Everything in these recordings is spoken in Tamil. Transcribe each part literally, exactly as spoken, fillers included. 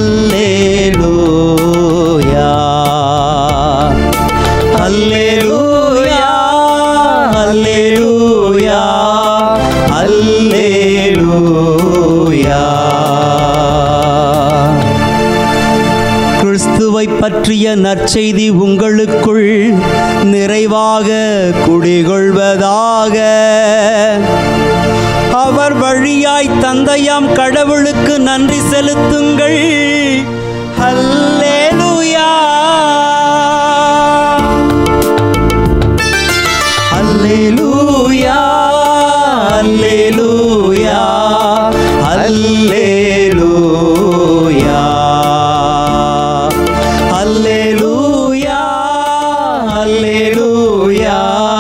அல்லேலூயா அல்லேலூயா அல்லேலூயா அல்லேலூயா. கிறிஸ்துவை பற்றிய நற்செய்தி உங்களுக்குள் நிறைவாக குடிகொள்வதாக. அவர் வழியாய் தந்தையாம் கடவுளுக்கு நன்றி செலுத்துங்கள். அல்லேலூயா அல்லேலூயா அல்லேலூயா அல்லேலூயா அல்லேலூயா அல்லேலூயா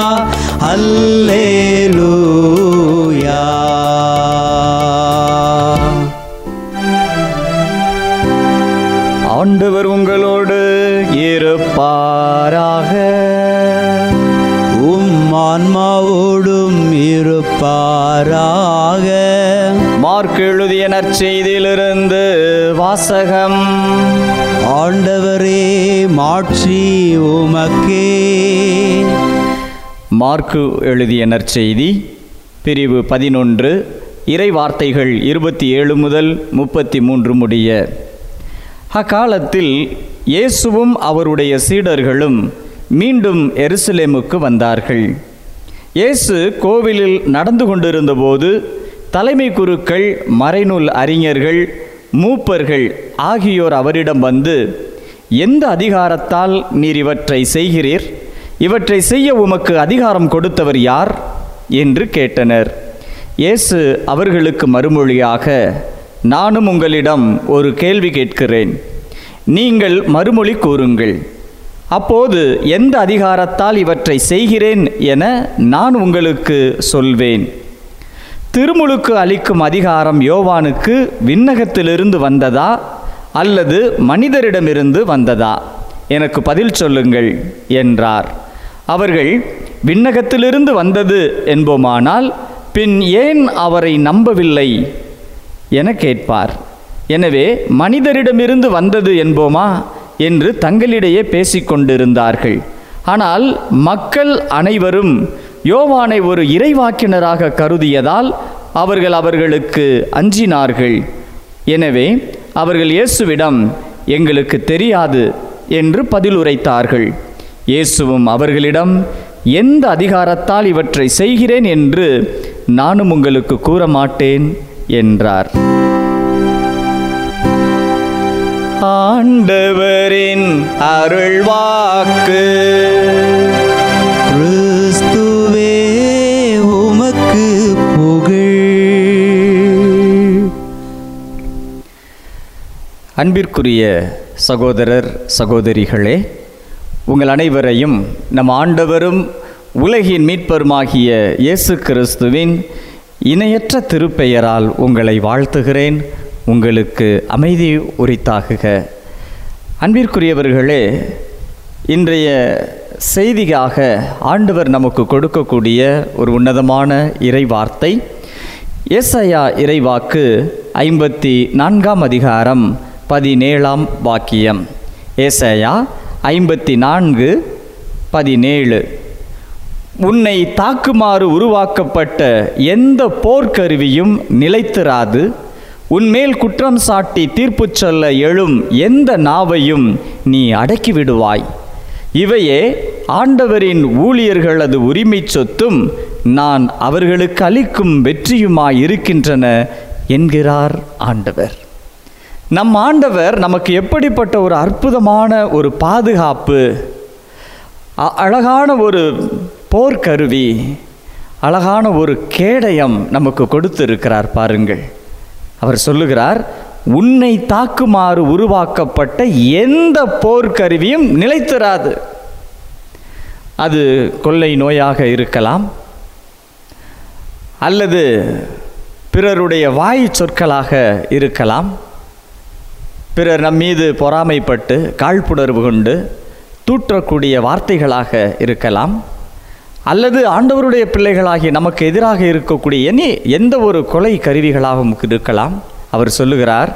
அல்லேலூயா. ஆண்டவர் உங்களோடு இருப்பாராக. உம் ஆன்மாவோடும் இருப்பாராக. மார்க் எழுதிய நற்செய்தியிலிருந்து வாசகம். ஆண்டவரே மாட்சி உமக்கே. மார்க்கு எழுதிய நற்செய்தி பிரிவு பதினொன்று, இறை வார்த்தைகள் இருபத்தி ஏழு முதல் முப்பத்தி மூன்று முடிய. அக்காலத்தில் இயேசுவும் அவருடைய சீடர்களும் மீண்டும் எருசலேமுக்கு வந்தார்கள். இயேசு கோவிலில் நடந்து கொண்டிருந்தபோது தலைமை குருக்கள், மறைநூல் அறிஞர்கள், மூப்பர்கள் ஆகியோர் அவரிடம் வந்து, எந்த அதிகாரத்தால் நீர் இவற்றை செய்கிறீர்? இவற்றை செய்ய உமக்கு அதிகாரம் கொடுத்தவர் யார் என்று கேட்டனர். இயேசு அவர்களுக்கு மறுமொழியாக, நானும் உங்களிடம் ஒரு கேள்வி கேட்கிறேன், நீங்கள் மறுமொழி கூறுங்கள். அப்போது எந்த அதிகாரத்தால் இவற்றை செய்கிறேன் என நான் உங்களுக்கு சொல்வேன். திருமுழுக்கு அளிக்கும் அதிகாரம் யோவானுக்கு விண்ணகத்திலிருந்து வந்ததா அல்லது மனிதரிடமிருந்து வந்ததா? எனக்கு பதில் சொல்லுங்கள் என்றார். அவர்கள், விண்ணகத்திலிருந்து வந்தது என்போமானால் பின் ஏன் அவரை நம்பவில்லை என கேட்பார். எனவே மனிதரிடமிருந்து வந்தது என்போமா என்று தங்களிடையே பேசிக்கொண்டிருந்தார்கள். ஆனால் மக்கள் அனைவரும் யோவானை ஒரு இறைவாக்கினராக கருதியதால் அவர்கள் அவர்களுக்கு அஞ்சினார்கள். எனவே அவர்கள் இயேசுவிடம், எங்களுக்கு தெரியாது என்று பதிலுரைத்தார்கள். இயேசுவும் அவர்களிடம், எந்த அதிகாரத்தால் இவற்றை செய்கிறேன் என்று நானும் உங்களுக்கு கூற மாட்டேன் என்றார். ஆண்டவரின் அருள்வாக்கு. கிறிஸ்துவே உமக்கு புகழ். அன்பிற்குரிய சகோதரர் சகோதரிகளே, உங்கள் அனைவரையும் நம் ஆண்டவரும் உலகின் மீட்பருமாகிய இயேசு கிறிஸ்துவின் இணையற்ற திருப்பெயரால் உங்களை வாழ்த்துகிறேன். உங்களுக்கு அமைதி உரித்தாகுக. அன்பிற்குரியவர்களே, இன்றைய செய்தியாக ஆண்டவர் நமக்கு கொடுக்கக்கூடிய ஒரு உன்னதமான இறை வார்த்தை ஏசாயா இறைவாக்கு ஐம்பத்தி நான்காம் அதிகாரம் பதினேழாம் வாக்கியம். ஏசாயா ஐம்பத்தி நான்கு பதினேழு. உன்னை தாக்குமாறு உருவாக்கப்பட்ட எந்த போர்க்கருவியும் நிலைத்திராது, உன்மேல் குற்றம் சாட்டி தீர்ப்பு சொல்ல எழும் எந்த நாவையும் நீ அடக்கிவிடுவாய். இவையே ஆண்டவரின் ஊழியர்களது உரிமை சொத்தும் நான் அவர்களுக்கு அளிக்கும் வெற்றியுமாய் இருக்கின்றன என்கிறார் ஆண்டவர். நம் ஆண்டவர் நமக்கு எப்படிப்பட்ட ஒரு அற்புதமான ஒரு பாதுகாப்பு, அழகான ஒரு போர்க்கருவி, அழகான ஒரு கேடயம் நமக்கு கொடுத்திருக்கிறார் பாருங்கள். அவர் சொல்லுகிறார், உன்னை தாக்குமாறு உருவாக்கப்பட்ட எந்த போர்க்கருவியும் நிலைத்திராது. அது கொள்ளை நோயாக இருக்கலாம், அல்லது பிறருடைய வாய் சொற்களாக இருக்கலாம், பிறர் நம் மீது பொறாமைப்பட்டு காழ்ப்புணர்வு கொண்டு தூற்றக்கூடிய வார்த்தைகளாக இருக்கலாம், அல்லது ஆண்டவருடைய பிள்ளைகளாகி நமக்கு எதிராக இருக்கக்கூடிய எந்த ஒரு கொலை கருவிகளாகவும் இருக்கலாம். அவர் சொல்லுகிறார்,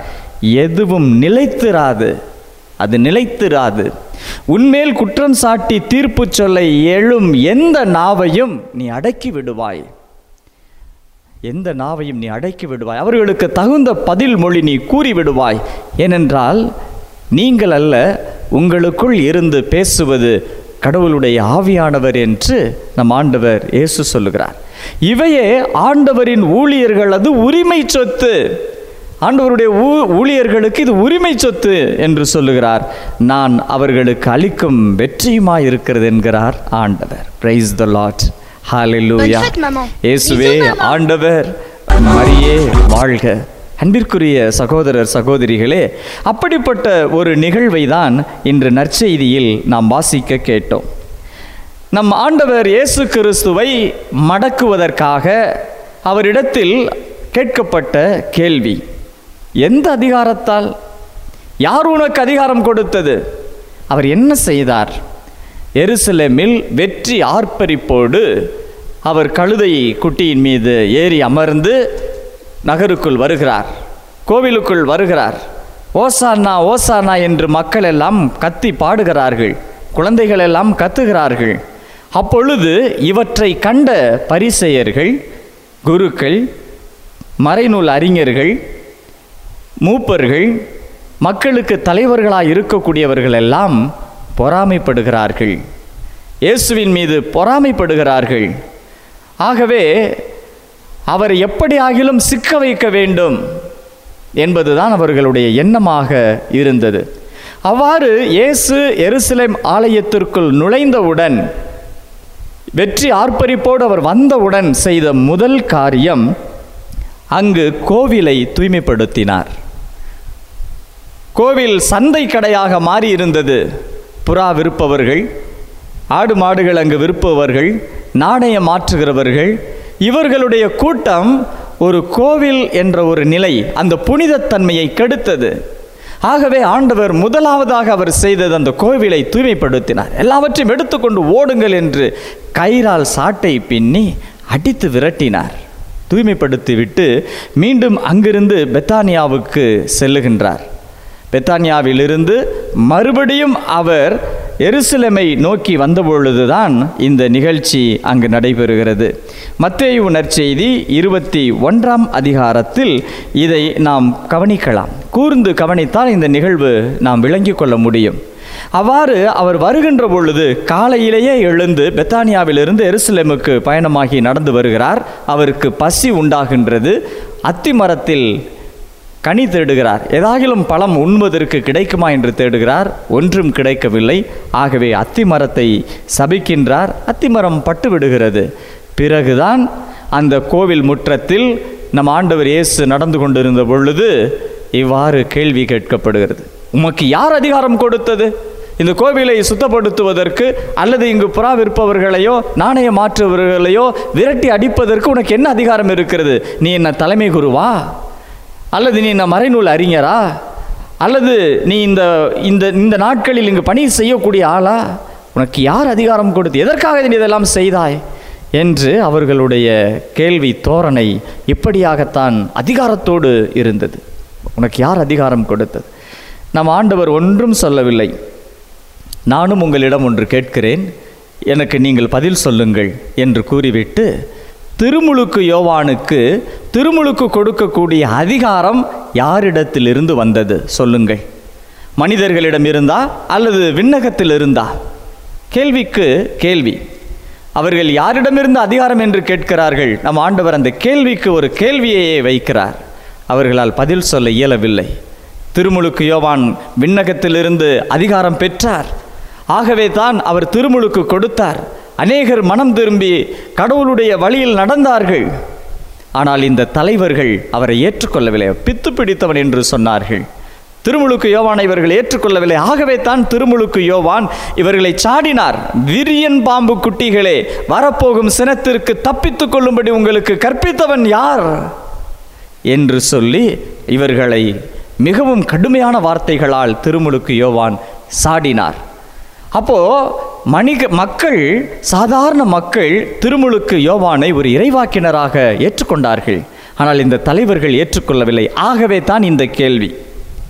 எதுவும் நிலைத்திராது, அது நிலைத்திராது. உன்மேல் குற்றம் சாட்டி தீர்ப்பு சொல்ல எழும் எந்த நாவையும் நீ அடக்கி விடுவாய், எந்த நாவையும் நீ அடக்கி விடுவாய். அவர்களுக்கு தகுந்த பதில் மொழி நீ கூறி விடுவாய். ஏனென்றால் நீங்கள் அல்ல, உங்களுக்குள் இருந்து பேசுவது கடவுளுடைய ஆவியானவர் என்று நம் ஆண்டவர் இயேசு சொல்லுகிறார். இவையே ஆண்டவரின் ஊழியர்களது உரிமை சொத்து. ஆண்டவருடைய ஊ ஊழியர்களுக்கு இது உரிமை சொத்து என்று சொல்லுகிறார். நான் அவர்களுக்கு அளிக்கும் வெற்றியுமாய் இருக்கிறது என்கிறார் ஆண்டவர். Praise the lord. ஹல்லேலூயா. இயேசுவே ஆண்டவர், மரியே வாழ்க. அன்பிற்குரிய சகோதரர் சகோதரிகளே, அப்படிப்பட்ட ஒரு நிகழ்வை தான் இன்று நற்செய்தியில் நாம் வாசிக்க கேட்டோம். நம் ஆண்டவர் இயேசு கிறிஸ்துவை மடக்குவதற்காக அவரிடத்தில் கேட்கப்பட்ட கேள்வி, எந்த அதிகாரத்தால், யார் உனக்கு அதிகாரம் கொடுத்தது? அவர் என்ன செய்தார்? எருசலேமில் வெற்றி ஆர்ப்பரிப்போடு அவர் கழுதை குட்டியின் மீது ஏறி அமர்ந்து நகருக்குள் வருகிறார், கோவிலுக்குள் வருகிறார். ஓசானா ஓசானா என்று மக்கள் எல்லாம் கத்தி பாடுகிறார்கள், குழந்தைகள் எல்லாம் கத்துகிறார்கள். அப்பொழுது இவற்றை கண்ட பரிசேயர்கள், குருக்கள், மறைநூல் அறிஞர்கள், மூப்பர்கள், மக்களுக்கு தலைவர்களாக இருக்கக்கூடியவர்கள் எல்லாம் பொறாமைப்படுகிறார்கள், இயேசுவின் மீது பொறாமைப்படுகிறார்கள். ஆகவே அவர் எப்படி ஆகிலும் சிக்க வைக்க வேண்டும் என்பதுதான் அவர்களுடைய எண்ணமாக இருந்தது. அவ்வாறு இயேசு எருசலேம் ஆலயத்திற்குள் நுழைந்தவுடன், வெற்றி ஆர்ப்பரிப்போடு அவர் வந்தவுடன் செய்த முதல் காரியம், அங்கு கோவிலை தூய்மைப்படுத்தினார். கோவில் சந்தை கடையாக மாறி இருந்தது. புறா விற்பவர்கள், ஆடு மாடுகள் அங்கு விற்பவர்கள், நாணயம் மாற்றுகிறவர்கள், இவர்களுடைய கூட்டம் ஒரு கோவில் என்ற ஒரு நிலை, அந்த புனிதத்தன்மையை கெடுத்தது. ஆகவே ஆண்டவர் முதலாவதாக அவர் செய்தது அந்த கோவிலை தூய்மைப்படுத்தினார். எல்லாவற்றையும் எடுத்துக்கொண்டு ஓடுங்கள் என்று கயிறால் சாட்டை பின்னி அடித்து விரட்டினார். தூய்மைப்படுத்திவிட்டு மீண்டும் அங்கிருந்து பெத்தானியாவுக்கு செல்லுகின்றார். பெத்தானியாவிலிருந்து மறுபடியும் அவர் எருசலேமை நோக்கி வந்தபொழுதுதான் இந்த நிகழ்ச்சி அங்கு நடைபெறுகிறது. மத்தேயு நற்செய்தி இருபத்தி ஒன்றாம் அதிகாரத்தில் இதை நாம் கவனிக்கலாம். கூர்ந்து கவனித்தால் இந்த நிகழ்வு நாம் விளங்கிக் கொள்ள முடியும். அவ்வாறு அவர் வருகின்ற பொழுது காலையிலேயே எழுந்து பெத்தானியாவிலிருந்து எருசலேமுக்கு பயணமாகி நடந்து வருகிறார். அவருக்கு பசி உண்டாகின்றது. அத்தி மரத்தில் கனி தேடுகிறார். ஏதாகிலும் பழம் உண்பதற்கு கிடைக்குமா என்று தேடுகிறார். ஒன்றும் கிடைக்கவில்லை. ஆகவே அத்தி மரத்தை சபிக்கின்றார். அத்திமரம் பட்டு விடுகிறது. பிறகுதான் அந்த கோவில் முற்றத்தில் நம் ஆண்டவர் இயேசு நடந்து கொண்டிருந்த பொழுது இவ்வாறு கேள்வி கேட்கப்படுகிறது, உமக்கு யார் அதிகாரம் கொடுத்தது இந்த கோவிலை சுத்தப்படுத்துவதற்கு, அல்லது இங்கு புறா விற்பவர்களையோ நாணய மாற்றுவர்களையோ விரட்டி அடிப்பதற்கு உனக்கு என்ன அதிகாரம் இருக்கிறது? நீ என்ன தலைமை குருவா, அல்லது நீ என்ன மறைநூல் அறிஞரா, அல்லது நீ இந்த இந்த இந்த நாட்களில் இங்கு பணி செய்யக்கூடிய ஆளா? உனக்கு யார் அதிகாரம் கொடுத்து, எதற்காக நீ இதெல்லாம் செய்தாய் என்று அவர்களுடைய கேள்வி தோரணை இப்படியாகத்தான் அதிகாரத்தோடு இருந்தது. உனக்கு யார் அதிகாரம் கொடுத்தது? நம் ஆண்டவர் ஒன்றும் சொல்லவில்லை. நானும் உங்களிடம் ஒன்று கேட்கிறேன், எனக்கு நீங்கள் பதில் சொல்லுங்கள் என்று கூறிவிட்டு திருமுழுக்கு யோவானுக்கு திருமுழுக்கு கொடுக்கக்கூடிய அதிகாரம் யாரிடத்திலிருந்து வந்தது சொல்லுங்கள். மனிதர்களிடம் இருந்தா அல்லது விண்ணகத்தில் இருந்தா? கேள்விக்கு கேள்வி. அவர்கள் யாரிடமிருந்து அதிகாரம் என்று கேட்கிறார்கள். நம் ஆண்டவர் அந்த கேள்விக்கு ஒரு கேள்வியையே வைக்கிறார். அவர்களால் பதில் சொல்ல இயலவில்லை. திருமுழுக்கு யோவான் விண்ணகத்திலிருந்து அதிகாரம் பெற்றார். ஆகவே தான் அவர் திருமுழுக்கு கொடுத்தார். அநேகர் மனம் திரும்பி கடவுளுடைய வழியில் நடந்தார்கள். ஆனால் இந்த தலைவர்கள் அவரை ஏற்றுக்கொள்ளவில்லை. பித்து பிடித்தவன் என்று சொன்னார்கள். திருமுழுக்கு யோவானை இவர்கள் ஏற்றுக்கொள்ளவில்லை. ஆகவே தான் திருமுழுக்கு யோவான் இவர்களை சாடினார். விரியன் பாம்பு குட்டிகளே, வரப்போகும் சினத்திற்கு தப்பித்துக் கொள்ளும்படி உங்களுக்கு கற்பித்தவன் யார் என்று சொல்லி இவர்களை மிகவும் கடுமையான வார்த்தைகளால் திருமுழுக்கு யோவான் சாடினார். அப்போ மனித மக்கள், சாதாரண மக்கள் திருமுழுக்கு யோவானை ஒரு இறைவாக்கினராக ஏற்றுக்கொண்டார்கள். ஆனால் இந்த தலைவர்கள் ஏற்றுக்கொள்ளவில்லை. ஆகவே தான் இந்த கேள்வி.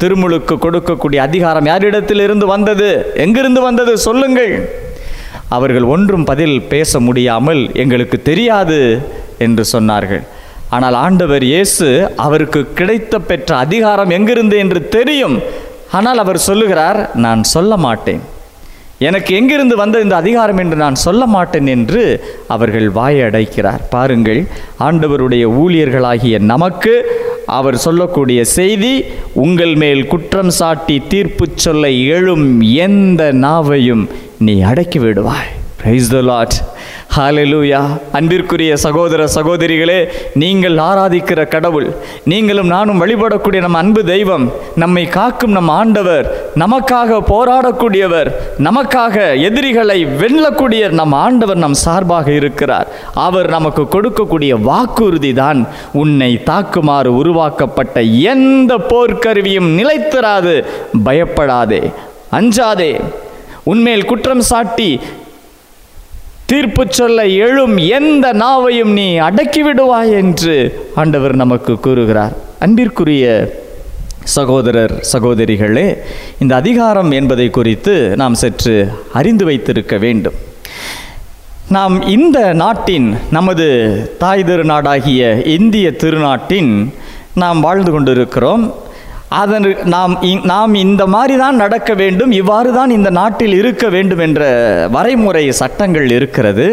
திருமுழுக்கு கொடுக்கக்கூடிய அதிகாரம் யாரிடத்திலிருந்து வந்தது? எங்கிருந்து வந்தது? சொல்லுங்கள். அவர்கள் ஒன்றும் பதில் பேச முடியாமல் எங்களுக்கு தெரியாது என்று சொன்னார்கள். ஆனால் ஆண்டவர் இயேசு அவருக்கு கிடைத்த பெற்ற அதிகாரம் எங்கிருந்து என்று தெரியும். ஆனால் அவர் சொல்லுகிறார், நான் சொல்ல மாட்டேன், எனக்கு எங்கிருந்து வந்த இந்த அதிகாரம் என்று நான் சொல்ல மாட்டேன் என்று அவர்கள் வாயை அடைக்கிறார். பாருங்கள், ஆண்டவருடைய ஊழியர்களாகிய நமக்கு அவர் சொல்லக்கூடிய செய்தி, உங்கள் மேல் குற்றம் சாட்டி தீர்ப்பு சொல்ல எழும் எந்த நாவையும் நீ அடக்கி விடுவாய். Praise the Lord. ஹalleluya. அன்பிற்குரிய சகோதர சகோதரிகளே, நீங்கள் ஆராதிக்கிற கடவுள், நீங்களும் நானும் வழிபடக்கூடிய நம் அன்பு தெய்வம், நம்மை காக்கும் நம் ஆண்டவர், நமக்காக போராடக்கூடியவர், நமக்காக எதிரிகளை வெல்லக்கூடிய நம் ஆண்டவர் நம் சார்பாக இருக்கிறார். அவர் நமக்கு கொடுக்கக்கூடிய வாக்குறுதி தான், உன்னை தாக்குமாறு உருவாக்கப்பட்ட எந்த போர்க்கருவியும் நிலைத்திராது, பயப்படாதே, அஞ்சாதே, உன்மேல் குற்றம் சாட்டி தீர்ப்பு சொல்ல எழும் எந்த நாவையும் நீ அடக்கி விடுவாய் என்று ஆண்டவர் நமக்கு கூறுகிறார். அன்பிற்குரிய சகோதரர் சகோதரிகளே, இந்த அதிகாரம் என்பதை குறித்து நாம் சற்று அறிந்து வைத்திருக்க வேண்டும். நாம் இந்த நாட்டின், நமது தாய் திருநாடாகிய இந்திய திருநாட்டின் நாம் வாழ்ந்து கொண்டிருக்கிறோம். அதன் நாம் நாம் இந்த மாதிரி தான் நடக்க வேண்டும், இவ்வாறு தான் இந்த நாட்டில் இருக்க வேண்டும் என்ற வரைமுறை சட்டங்கள் இருக்கிறது.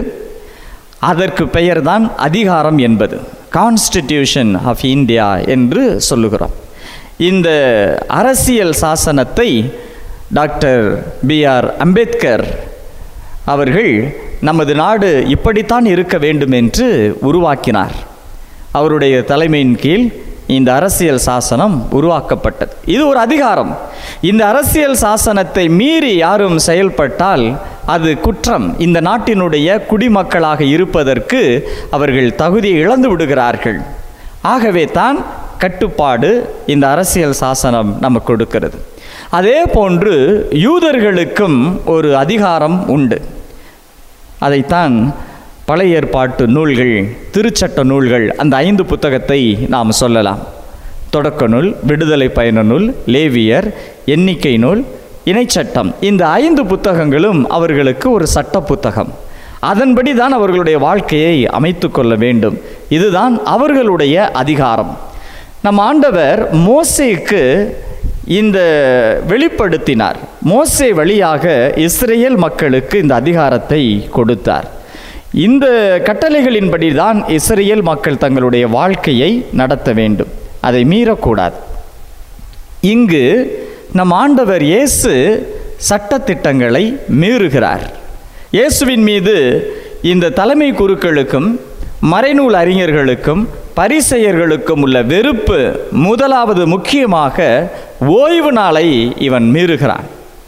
அதற்கு பெயர் தான் அதிகாரம் என்பது, கான்ஸ்டிடியூஷன் ஆஃப் இந்தியா என்று சொல்லுகிறோம். இந்த அரசியல் சாசனத்தை டாக்டர் பி ஆர் அம்பேத்கர் அவர்கள் நமது நாடு இப்படித்தான் இருக்க வேண்டும் என்று உருவாக்கினார். அவருடைய தலைமையின் கீழ் இந்த அரசியல் சாசனம் உருவாக்கப்பட்டது. இது ஒரு அதிகாரம். இந்த அரசியல் சாசனத்தை மீறி யாரும் செயல்பட்டால் அது குற்றம். இந்த நாட்டினுடைய குடிமக்களாக இருப்பதற்கு அவர்கள் தகுதியை இழந்து விடுகிறார்கள். ஆகவே தான் கட்டுப்பாடு இந்த அரசியல் சாசனம் நமக்கு கொடுக்கிறது. அதே போன்று யூதர்களுக்கும் ஒரு அதிகாரம் உண்டு. அதைத்தான் பழைய ஏற்பாட்டு நூல்கள், திருச்சட்ட நூல்கள், அந்த ஐந்து புத்தகத்தை நாம் சொல்லலாம். தொடக்க நூல், விடுதலை பயண நூல், லேவியர், எண்ணிக்கை நூல், இணைச்சட்டம், இந்த ஐந்து புத்தகங்களும் அவர்களுக்கு ஒரு சட்ட புத்தகம். அதன்படி தான் அவர்களுடைய வாழ்க்கையை அமைத்து கொள்ள வேண்டும். இதுதான் அவர்களுடைய அதிகாரம். நம் ஆண்டவர் மோசேக்கு இந்த வெளிப்படுத்தினார். மோசே வழியாக இஸ்ரேல் மக்களுக்கு இந்த அதிகாரத்தை கொடுத்தார். இந்த கட்டளைகளின்படி தான் இஸ்ரேல் மக்கள் தங்களுடைய வாழ்க்கையை நடத்த வேண்டும், அதை மீறக்கூடாது. இங்கு நம் ஆண்டவர் இயேசு சட்டத்திட்டங்களை மீறுகிறார். இயேசுவின் மீது இந்த தலைமை குருக்களுக்கும் மறைநூல் அறிஞர்களுக்கும் பரிசேயர்களுக்கும் உள்ள வெறுப்பு முதலாவது முக்கியமாக ஓய்வு நாளை இவன் மீறுகிறான்.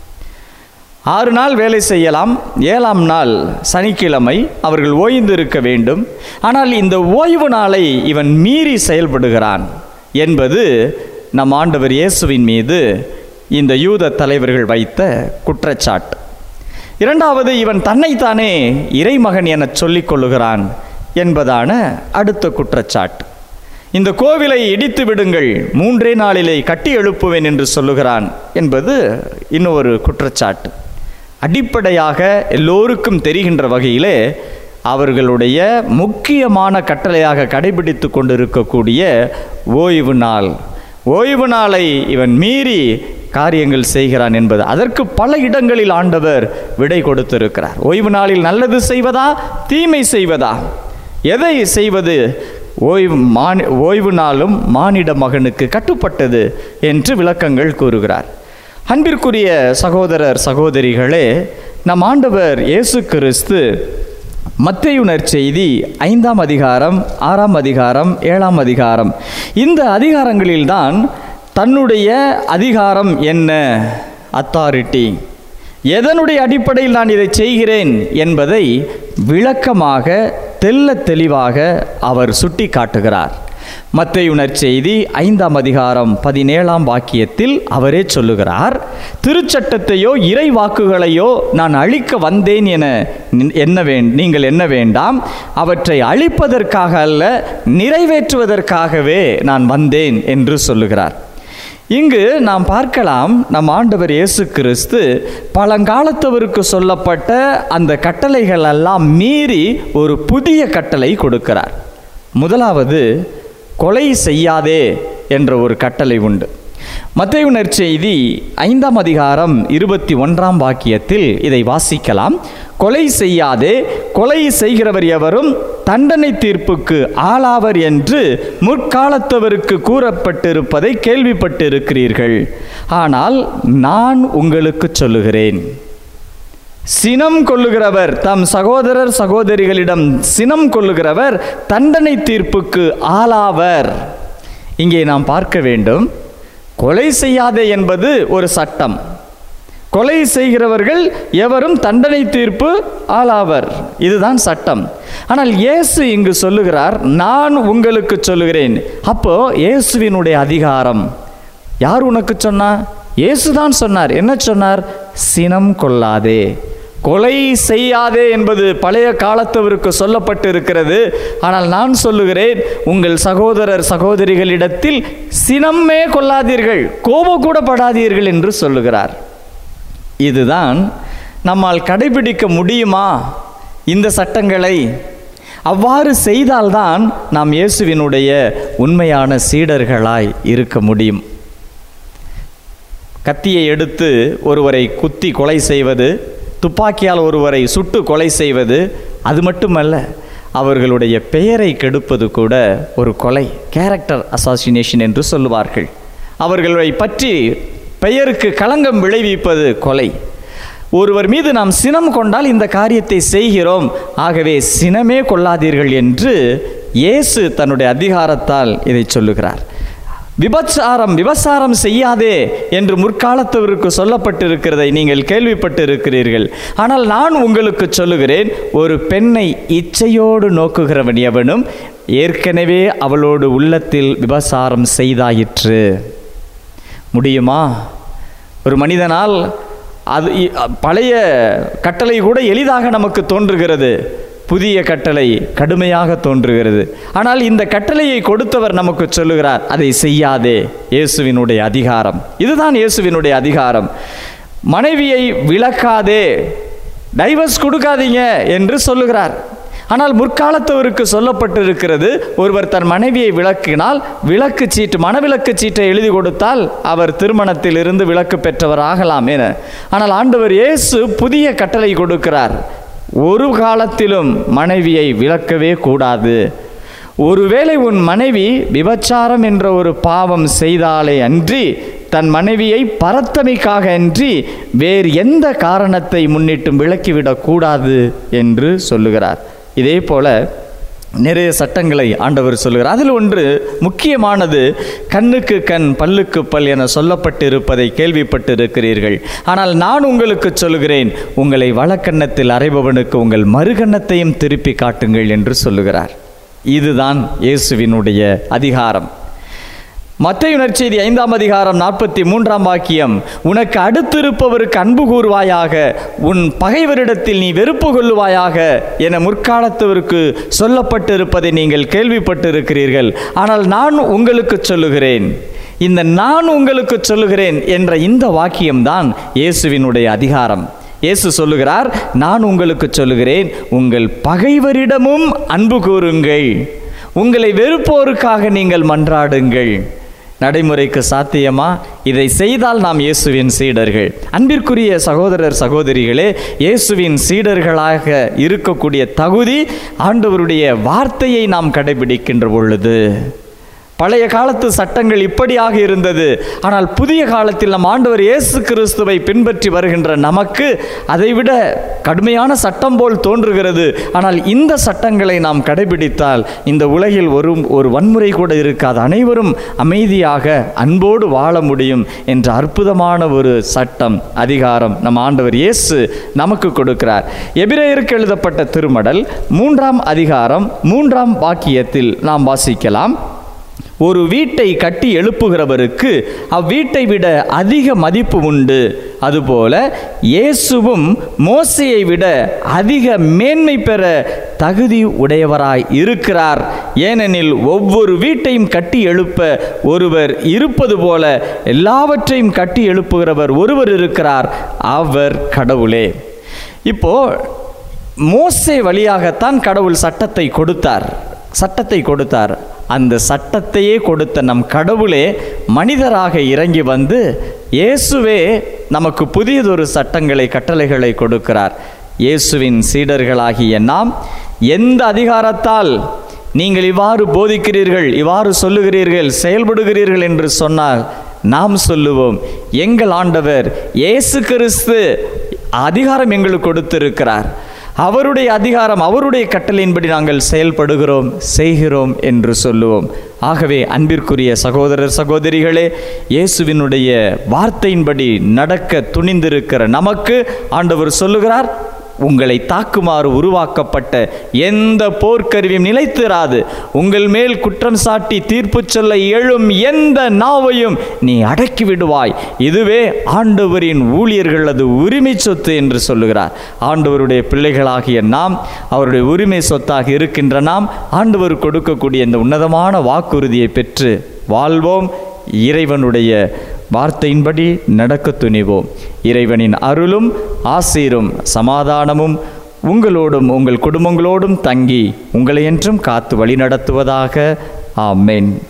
ஆறு நாள் வேலை செய்யலாம், ஏழாம் நாள் சனிக்கிழமை அவர்கள் ஓய்ந்து இருக்க வேண்டும். ஆனால் இந்த ஓய்வு நாளை இவன் மீறி செயல்படுகிறான் என்பது நம் ஆண்டவர் இயேசுவின் மீது இந்த யூத தலைவர்கள் வைத்த குற்றச்சாட்டு. இரண்டாவது, இவன் தன்னைத்தானே இறைமகன் என சொல்லிக் கொள்ளுகிறான் என்பதான அடுத்த குற்றச்சாட்டு. இந்த கோவிலை இடித்து விடுங்கள், மூன்றே நாளிலே கட்டி எழுப்புவேன் என்று சொல்லுகிறான் என்பது இன்னொரு குற்றச்சாட்டு. அடிப்படையாக எல்லோருக்கும் தெரிகின்ற வகையிலே அவர்களுடைய முக்கியமான கட்டளையாக கடைபிடித்து கொண்டிருக்கக்கூடிய ஓய்வு நாள், ஓய்வு நாளை இவன் மீறி காரியங்கள் செய்கிறான் என்பது, அதற்கு பல இடங்களில் ஆண்டவர் விடை கொடுத்திருக்கிறார். ஓய்வு நாளில் நல்லது செய்வதா, தீமை செய்வதா, எதை செய்வது? ஓய்வு மானி ஓய்வு நாளும் மானிட மகனுக்கு கட்டுப்பட்டது என்று விளக்கங்கள் கூறுகிறார். அன்பிற்குரிய சகோதரர் சகோதரிகளே, நம் ஆண்டவர் இயேசு கிறிஸ்து மத்தேயு நற்செய்தி ஐந்தாம் அதிகாரம், ஆறாம் அதிகாரம், ஏழாம் அதிகாரம், இந்த அதிகாரங்களில்தான் தன்னுடைய அதிகாரம் என்ன, அத்தாரிட்டி, எதனுடைய அடிப்படையில் நான் இதை செய்கிறேன் என்பதை விளக்கமாக தெள்ள தெளிவாக அவர் சுட்டி காட்டுகிறார். மத்தேயு நற்செய்தி ஐந்தாம் அதிகாரம் பதினேழாம் வாக்கியத்தில் அவரே சொல்லுகிறார், திருச்சட்டத்தையோ இறை வாக்குகளையோ நான் அழிக்க வந்தேன் என என்ன வே நீங்கள் என்ன வேண்டாம், அவற்றை அழிப்பதற்காக அல்ல, நிறைவேற்றுவதற்காகவே நான் வந்தேன் என்று சொல்லுகிறார். இங்கு நாம் பார்க்கலாம், நம் ஆண்டவர் இயேசு கிறிஸ்து பழங்காலத்தவருக்கு சொல்லப்பட்ட அந்த கட்டளைகள் எல்லாம் மீறி ஒரு புதிய கட்டளை கொடுக்கிறார். முதலாவது, கொலை செய்யாதே என்ற ஒரு கட்டளை உண்டு. மத்தேயு நற்செய்தி ஐந்தாம் அதிகாரம் இருபத்தி ஒன்றாம் வாக்கியத்தில் இதை வாசிக்கலாம். கொலை செய்யாதே, கொலை செய்கிறவர் எவரும் தண்டனை தீர்ப்புக்கு ஆளாவர் என்று முற்காலத்தவருக்கு கூறப்பட்டிருப்பதை கேள்விப்பட்டிருக்கிறீர்கள். ஆனால் நான் உங்களுக்கு சொல்லுகிறேன், சினம் கொள்ளுகிறவர், தம் சகோதரர் சகோதரிகளிடம் சினம் கொள்ளுகிறவர் தண்டனை தீர்ப்புக்கு ஆளாவர். இங்கே நாம் பார்க்க வேண்டும், கொலை செய்யாதே என்பது ஒரு சட்டம். கொலை செய்கிறவர்கள் எவரும் தண்டனை தீர்ப்பு ஆளாவர், இதுதான் சட்டம். ஆனால் இயேசு இங்கு சொல்லுகிறார், நான் உங்களுக்கு சொல்லுகிறேன். அப்போ இயேசுவினுடைய அதிகாரம் யார் உனக்கு சொன்னா? இயேசுதான் சொன்னார். என்ன சொன்னார்? சினம் கொள்ளாதே, கொலை செய்யாதே என்பது பழைய காலத்தவருக்கு சொல்லப்பட்டு இருக்கிறது. ஆனால் நான் சொல்லுகிறேன், உங்கள் சகோதரர் சகோதரிகளிடத்தில் சினமே கொள்ளாதீர்கள், கோபம் கூட படாதீர்கள் என்று சொல்லுகிறார். இதுதான் நம்மால் கடைபிடிக்க முடியுமா இந்த சட்டங்களை? அவ்வாறு செய்தால்தான் நாம் இயேசுவினுடைய உண்மையான சீடர்களாய் இருக்க முடியும். கத்தியை எடுத்து ஒருவரை குத்தி கொலை செய்வது, துப்பாக்கியால் ஒருவரை சுட்டு கொலை செய்வது, அது மட்டுமல்ல, அவர்களுடைய பெயரை கெடுப்பது கூட ஒரு கொலை, கேரக்டர் அசாசினேஷன் என்று சொல்லுவார்கள். அவர்களை பற்றி பெயருக்கு களங்கம் விளைவிப்பது கொலை. ஒருவர் மீது நாம் சினம் கொண்டால் இந்த காரியத்தை செய்கிறோம். ஆகவே சினமே கொள்ளாதீர்கள் என்று இயேசு தன்னுடைய அதிகாரத்தால் இதை சொல்லுகிறார். விபச்சாரம் விபச்சாரம் செய்யாதே என்று முற்காலத்தவருக்கு சொல்லப்பட்டிருக்கிறதை நீங்கள் கேள்விப்பட்டிருக்கிறீர்கள். ஆனால் நான் உங்களுக்கு சொல்லுகிறேன், ஒரு பெண்ணை இச்சையோடு நோக்குகிறவன் எவனும் ஏற்கனவே அவளோடு உள்ளத்தில் விபச்சாரம் செய்தாயிற்று. முடியுமா? ஒரு மனிதனால் அது பழைய கட்டளை கூட எளிதாக நமக்கு தோன்றுகிறது, புதிய கட்டளை கடுமையாக தோன்றுகிறது. ஆனால் இந்த கட்டளையை கொடுத்தவர் நமக்கு சொல்லுகிறார், அதை செய்யாதே. இயேசுவினுடைய அதிகாரம் இதுதான். இயேசுவினுடைய அதிகாரம். மனைவியை விலக்காதே, டைவர்ஸ் கொடுக்காதீங்க என்று சொல்லுகிறார். ஆனால் முற்காலத்தவருக்கு சொல்லப்பட்டிருக்கிறது, ஒருவர் தன் மனைவியை விலக்கினால் விலக்கு சீட்டு, மனவிலக்கு சீட்டை எழுதி கொடுத்தால் அவர் திருமணத்தில் இருந்து விலக்கு பெற்றவர் ஆகலாம் என. ஆனால் ஆண்டவர் இயேசு புதிய கட்டளை கொடுக்கிறார், ஒரு காலத்திலும் மனைவியை விலக்கவே கூடாது. ஒருவேளை உன் மனைவி விபச்சாரம் என்ற ஒரு பாவம் செய்தாலே அன்றி, தன் மனைவியை பரத்தமைக்காக அன்றி வேறு எந்த காரணத்தை முன்னிட்டும் விலக்கிவிடக் கூடாது என்று சொல்லுகிறார். இதே போல நிறைய சட்டங்களை ஆண்டவர் சொல்லுகிறார். அதில் ஒன்று முக்கியமானது, கண்ணுக்கு கண் பல்லுக்கு பல் என சொல்லப்பட்டிருப்பதை கேள்விப்பட்டிருக்கிறீர்கள். ஆனால் நான் உங்களுக்கு சொல்லுகிறேன், உங்களை வலக்கண்ணத்தில் அறைபவனுக்கு உங்கள் மறுகண்ணத்தையும் திருப்பி காட்டுங்கள் என்று சொல்லுகிறார். இதுதான் இயேசுவினுடைய அதிகாரம். மத்தேயு நற்செய்தி ஐந்தாம் அதிகாரம் நாற்பத்தி மூன்றாம் வாக்கியம், உனக்கு அடுத்திருப்பவருக்கு அன்பு கூறுவாயாக, உன் பகைவரிடத்தில் நீ வெறுப்பு கொள்ளுவாயாக என முற்காலத்தவருக்கு சொல்லப்பட்டிருப்பதை நீங்கள் கேள்விப்பட்டிருக்கிறீர்கள். ஆனால் நான் உங்களுக்கு சொல்லுகிறேன். இந்த நான் உங்களுக்கு சொல்லுகிறேன் என்ற இந்த வாக்கியம்தான் இயேசுவினுடைய அதிகாரம். இயேசு சொல்லுகிறார், நான் உங்களுக்கு சொல்லுகிறேன், உங்கள் பகைவரிடமும் அன்பு கூறுங்கள், உங்களை வெறுப்போருக்காக நீங்கள் மன்றாடுங்கள். நடைமுறைக்கு சாத்தியமா? இதை செய்தால் நாம் இயேசுவின் சீடர்கள். அன்பிற்குரிய சகோதரர் சகோதரிகளே, இயேசுவின் சீடர்களாக இருக்கக்கூடிய தகுதி ஆண்டவருடைய வார்த்தையை நாம் கடைபிடிக்கின்ற பொழுது. பழைய காலத்து சட்டங்கள் இப்படியாக இருந்தது. ஆனால் புதிய காலத்தில் நம் ஆண்டவர் இயேசு கிறிஸ்துவை பின்பற்றி வருகின்ற நமக்கு அதைவிட கடுமையான சட்டம் போல் தோன்றுகிறது. ஆனால் இந்த சட்டங்களை நாம் கடைபிடித்தால் இந்த உலகில் ஒரு ஒரு வன்முறை கூட இருக்காது, அனைவரும் அமைதியாக அன்போடு வாழ முடியும் என்ற அற்புதமான ஒரு சட்டம், அதிகாரம் நம் ஆண்டவர் இயேசு நமக்கு கொடுக்கிறார். எபிரேயருக்கு எழுதப்பட்ட திருமடல் மூன்றாம் அதிகாரம் மூன்றாம் வாக்கியத்தில் நாம் வாசிக்கலாம், ஒரு வீட்டை கட்டி எழுப்புகிறவருக்கு அவ்வீட்டை விட அதிக மதிப்பு உண்டு. அதுபோல இயேசுவும் மோசேயை விட அதிக மேன்மை பெற தகுதி உடையவராய் இருக்கிறார். ஏனெனில் ஒவ்வொரு வீட்டையும் கட்டி எழுப்ப ஒருவர் இருப்பது போல எல்லாவற்றையும் கட்டி எழுப்புகிறவர் ஒருவர் இருக்கிறார், அவர் கடவுளே. இப்போ மோசே வழியாகத்தான் கடவுள் சட்டத்தை கொடுத்தார் சட்டத்தை கொடுத்தார் அந்த சட்டத்தையே கொடுத்த நம் கடவுளே மனிதராக இறங்கி வந்து இயேசுவே நமக்கு புதியதொரு சட்டங்களை கட்டளைகளை கொடுக்கிறார். இயேசுவின் சீடர்களாகிய நாம் எந்த அதிகாரத்தால் நீங்கள் இவ்வாறு போதிக்கிறீர்கள், இவ்வாறு சொல்லுகிறீர்கள், செயல்படுகிறீர்கள் என்று சொன்னால் நாம் சொல்லுவோம், எங்கள் ஆண்டவர் இயேசு கிறிஸ்து அதிகாரம் எங்களுக்கு கொடுத்திருக்கிறார், அவருடைய அதிகாரம், அவருடைய கட்டளையின்படி நாங்கள் செயல்படுகிறோம், செய்கிறோம் என்று சொல்லுவோம். ஆகவே அன்பிற்குரிய சகோதரர் சகோதரிகளே, இயேசுவினுடைய வார்த்தையின்படி நடக்க துணிந்திருக்கிற நமக்கு ஆண்டவர் சொல்லுகிறார், உங்களை தாக்குமாறு உருவாக்கப்பட்ட எந்த போர்க்கருவியும் நிலைத்திராது. உங்கள் மேல் குற்றம் சாட்டி தீர்ப்பு சொல்ல எழும் எந்த நாவையும் நீ அடக்கி விடுவாய். இதுவே ஆண்டவரின் ஊழியர்களது உரிமை சொத்து என்று சொல்லுகிறார். ஆண்டவருடைய பிள்ளைகளாகிய நாம், அவருடைய உரிமை சொத்தாக இருக்கின்ற நாம், ஆண்டவர் கொடுக்கக்கூடிய இந்த உன்னதமான வாக்குறுதியை பெற்று வாழ்வோம். இறைவனுடைய வார்த்தையின்படி நடக்க துணிவோம். இறைவனின் அருளும் ஆசீரும் சமாதானமும் உங்களோடும் உங்கள் குடும்பங்களோடும் தங்கி உங்களை என்றும் காத்து வழி நடத்துவதாக. ஆமென்.